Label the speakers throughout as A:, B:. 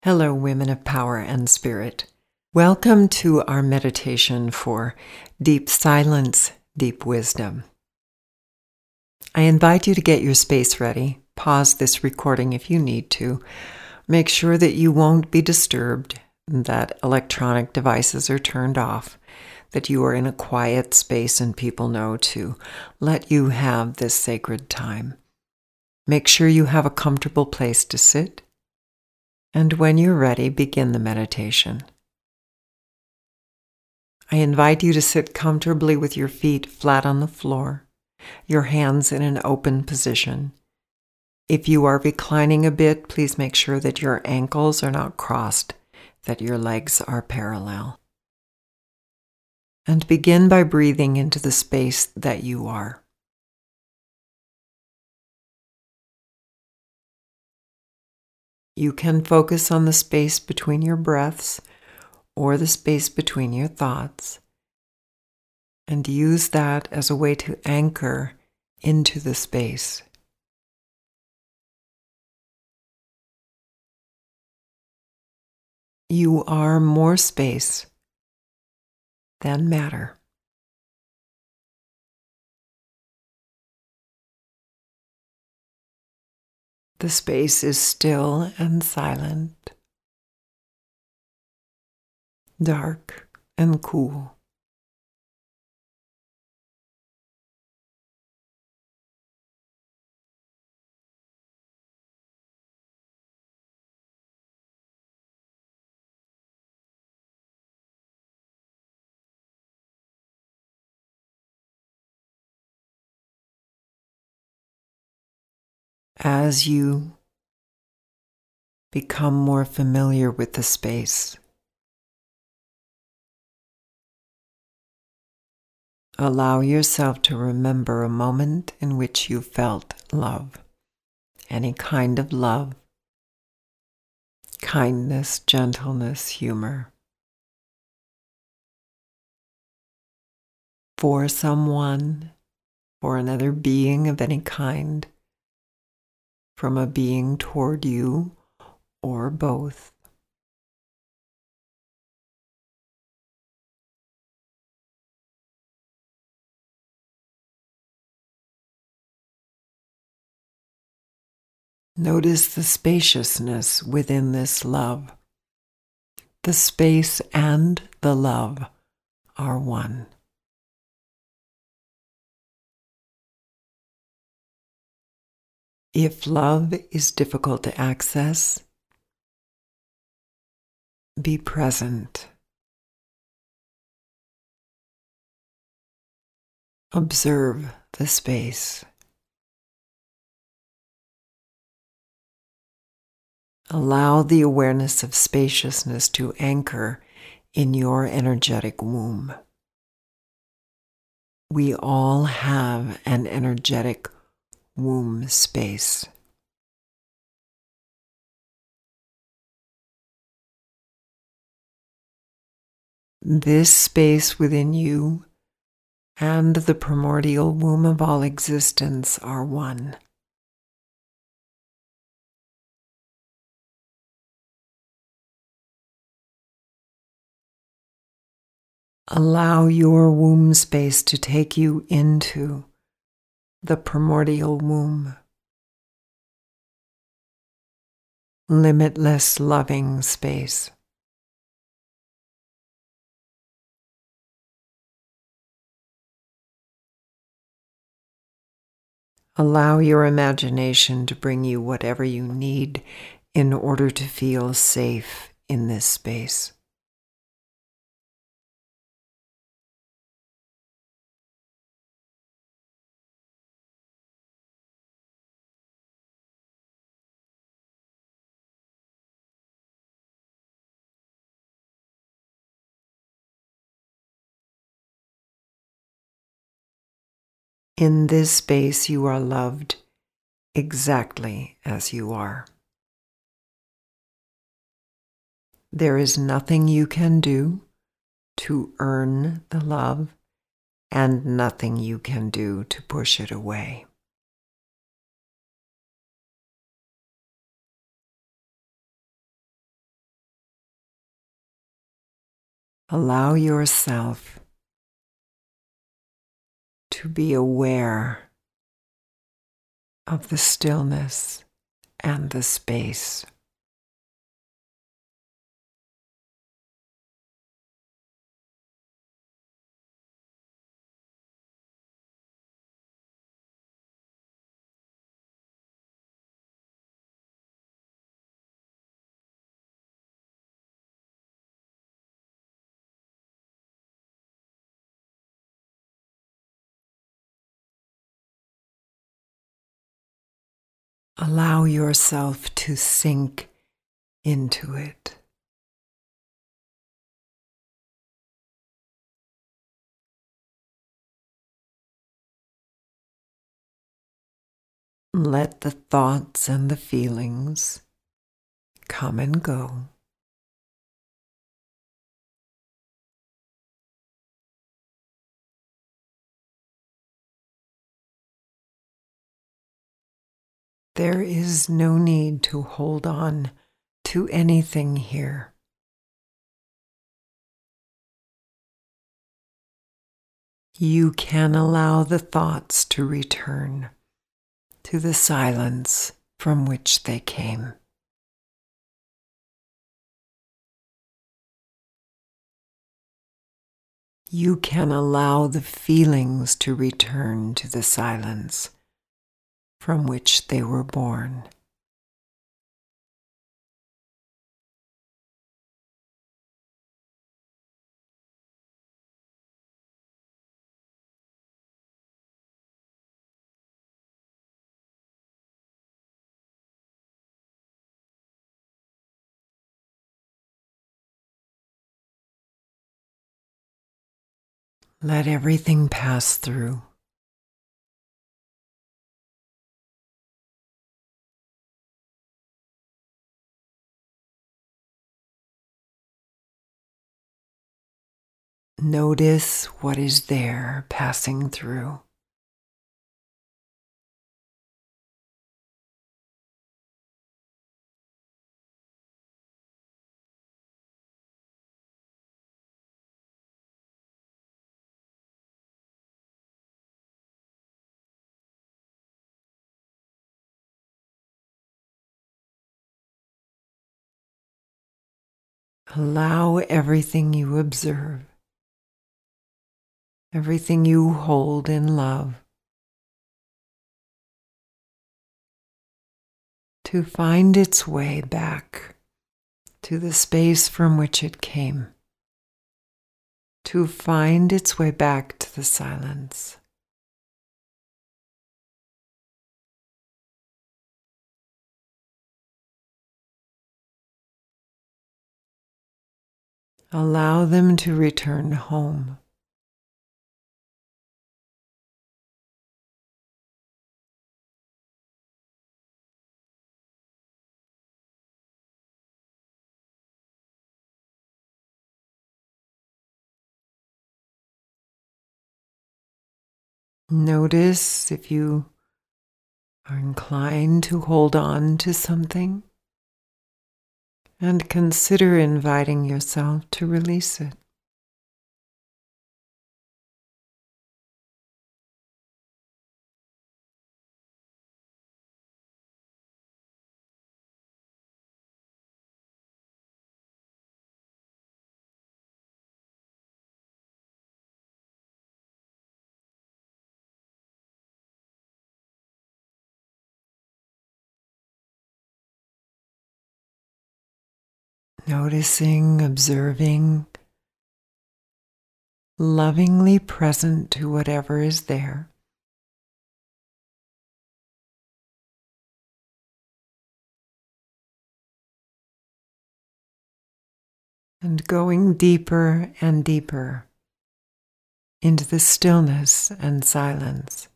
A: Hello, women of power and spirit. Welcome to our meditation for deep silence, deep wisdom. I invite you to get your space ready. Pause this recording if you need to. Make sure that you won't be disturbed, that electronic devices are turned off, that you are in a quiet space and people know to let you have this sacred time. Make sure you have a comfortable place to sit. And when you're ready, begin the meditation. I invite you to sit comfortably with your feet flat on the floor, your hands in an open position. If you are reclining a bit, please make sure that your ankles are not crossed, that your legs are parallel. And begin by breathing into the space that you are. You can focus on the space between your breaths or the space between your thoughts, and use that as a way to anchor into the space. You are more space than matter. The space is still and silent, dark and cool. As you become more familiar with the space, allow yourself to remember a moment in which you felt love, any kind of love, kindness, gentleness, humor, for someone, for another being of any kind, from a being toward you, or both. Notice the spaciousness within this love. The space and the love are one. If love is difficult to access, be present. Observe the space. Allow the awareness of spaciousness to anchor in your energetic womb. We all have an energetic womb space. This space within you and the primordial womb of all existence are one. Allow your womb space to take you into the primordial womb. Limitless loving space. Allow your imagination to bring you whatever you need in order to feel safe in this space. In this space, you are loved exactly as you are. There is nothing you can do to earn the love, and nothing you can do to push it away. Allow yourself to be aware of the stillness and the space. Allow yourself to sink into it. Let the thoughts and the feelings come and go. There is no need to hold on to anything here. You can allow the thoughts to return to the silence from which they came. You can allow the feelings to return to the silence from which they were born. Let everything pass through. Notice what is there passing through. Allow everything you observe, everything you hold in love, to find its way back to the space from which it came, to find its way back to the silence. Allow them to return home. Notice if you are inclined to hold on to something, and consider inviting yourself to release it. Noticing, observing, lovingly present to whatever is there. And going deeper and deeper into the stillness and silence,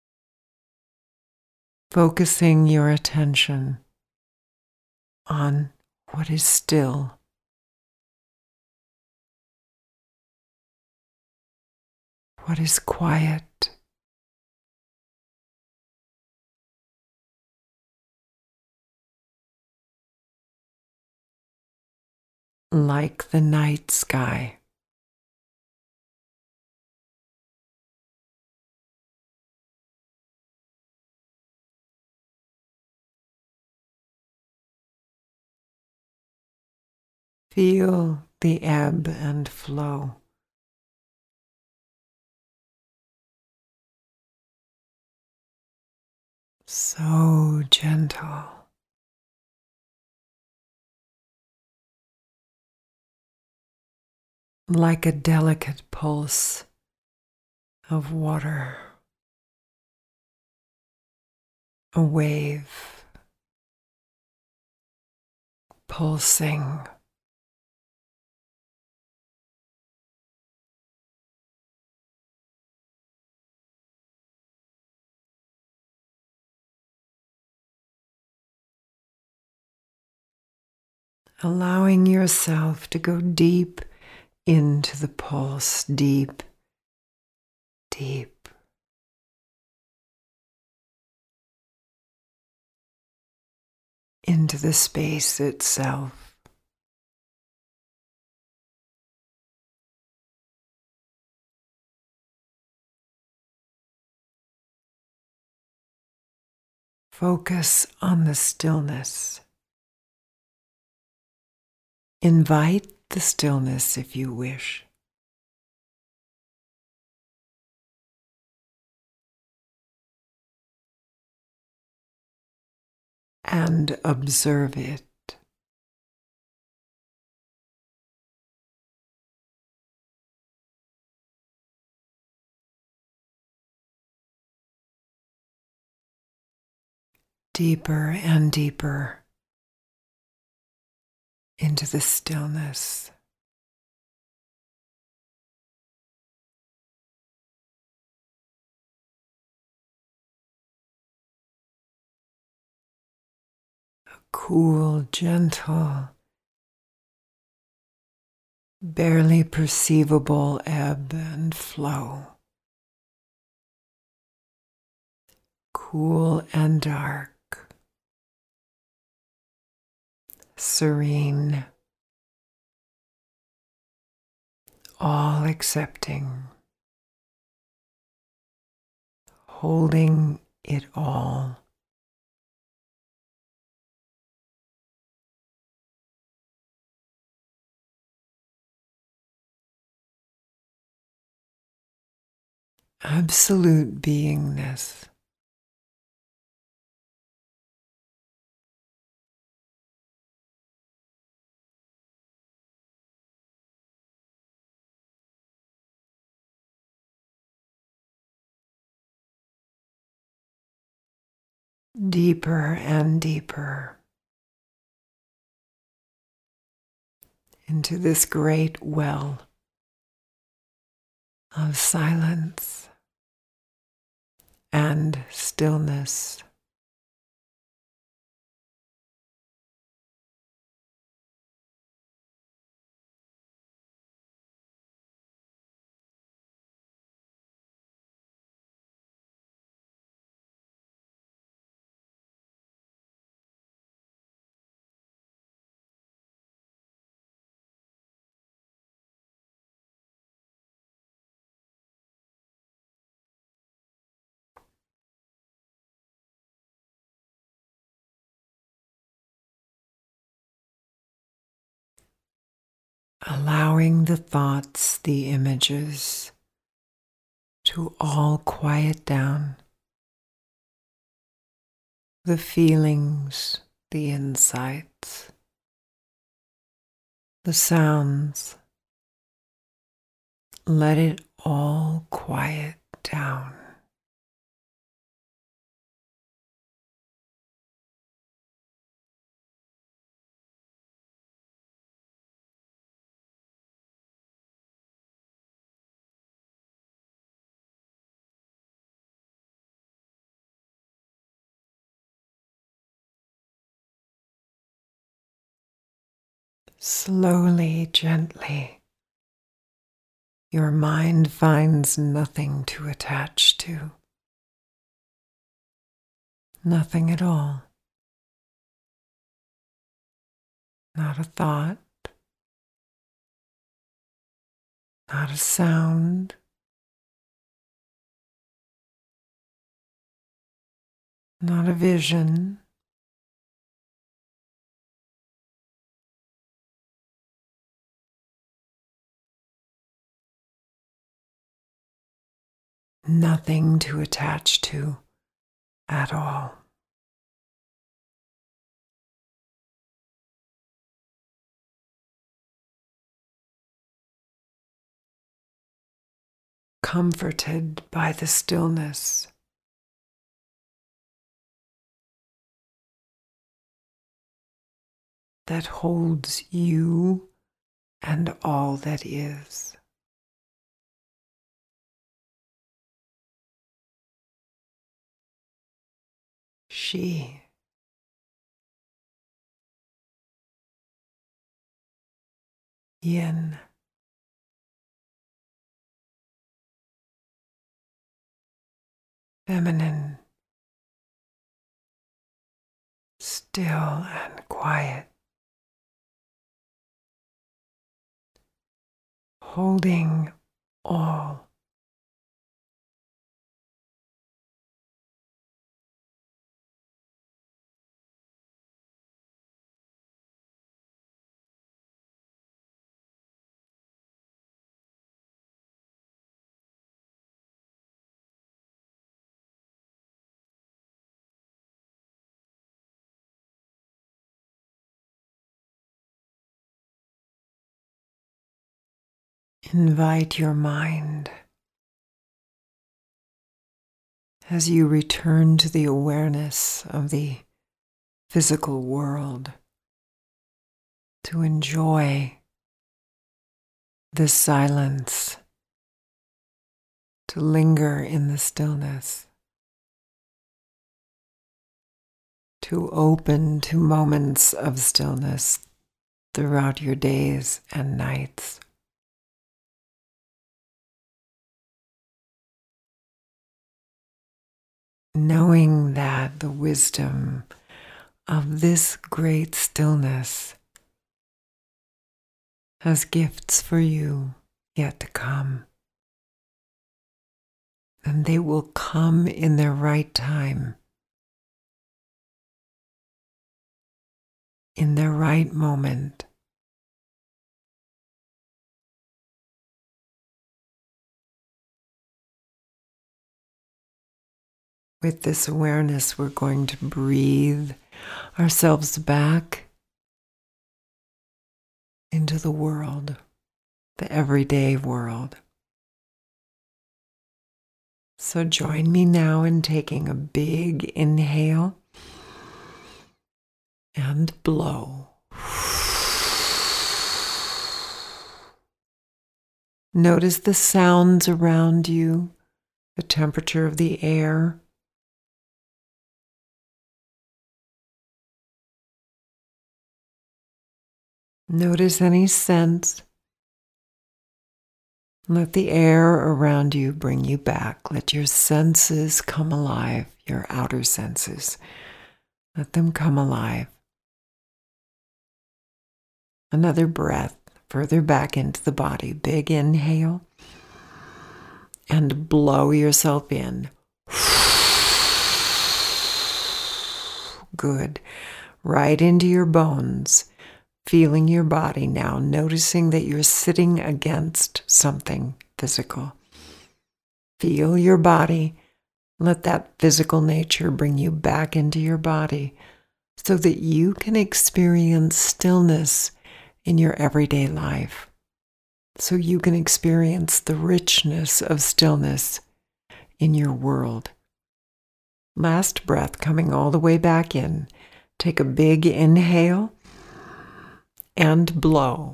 A: focusing your attention on what is still, what is quiet, like the night sky. Feel the ebb and flow. So gentle. Like a delicate pulse of water. A wave pulsing. Allowing yourself to go deep into the pulse, deep, deep. Into the space itself. Focus on the stillness. Invite the stillness if you wish. And observe it. Deeper and deeper into the stillness. A cool, gentle, barely perceivable ebb and flow. Cool and dark. Serene. All accepting. Holding it all. Absolute beingness. Deeper and deeper into this great well of silence and stillness. Allowing the thoughts, the images to all quiet down. The feelings, the insights, the sounds. Let it all quiet down. Slowly, gently, your mind finds nothing to attach to. Nothing at all. Not a thought, not a sound, not a vision, nothing to attach to at all. Comforted by the stillness. That holds you and all that is. She. Yin. Feminine. Still and quiet. Holding all. Invite your mind as you return to the awareness of the physical world to enjoy the silence, to linger in the stillness, to open to moments of stillness throughout your days and nights. Knowing that the wisdom of this great stillness has gifts for you yet to come. And they will come in their right time, in their right moment. With this awareness, we're going to breathe ourselves back into the world, the everyday world. So join me now in taking a big inhale and blow. Notice the sounds around you, the temperature of the air. Notice any scents. Let the air around you bring you back. Let your senses come alive, your outer senses. Let them come alive. Another breath further back into the body. Big inhale. And blow yourself in. Good. Right into your bones. Feeling your body now, noticing that you're sitting against something physical. Feel your body. Let that physical nature bring you back into your body so that you can experience stillness in your everyday life. So you can experience the richness of stillness in your world. Last breath coming all the way back in. Take a big inhale. And blow.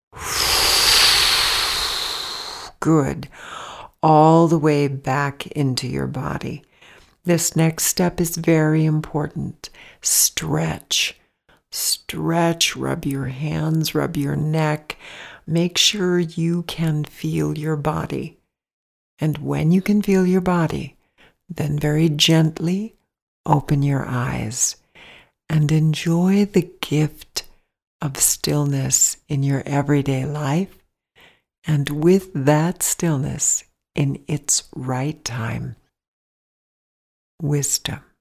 A: Good. All the way back into your body. This next step is very important. Stretch. Stretch. Rub your hands, rub your neck. Make sure you can feel your body. And when you can feel your body, then very gently open your eyes and enjoy the gift of stillness in your everyday life, and with that stillness in its right time, wisdom.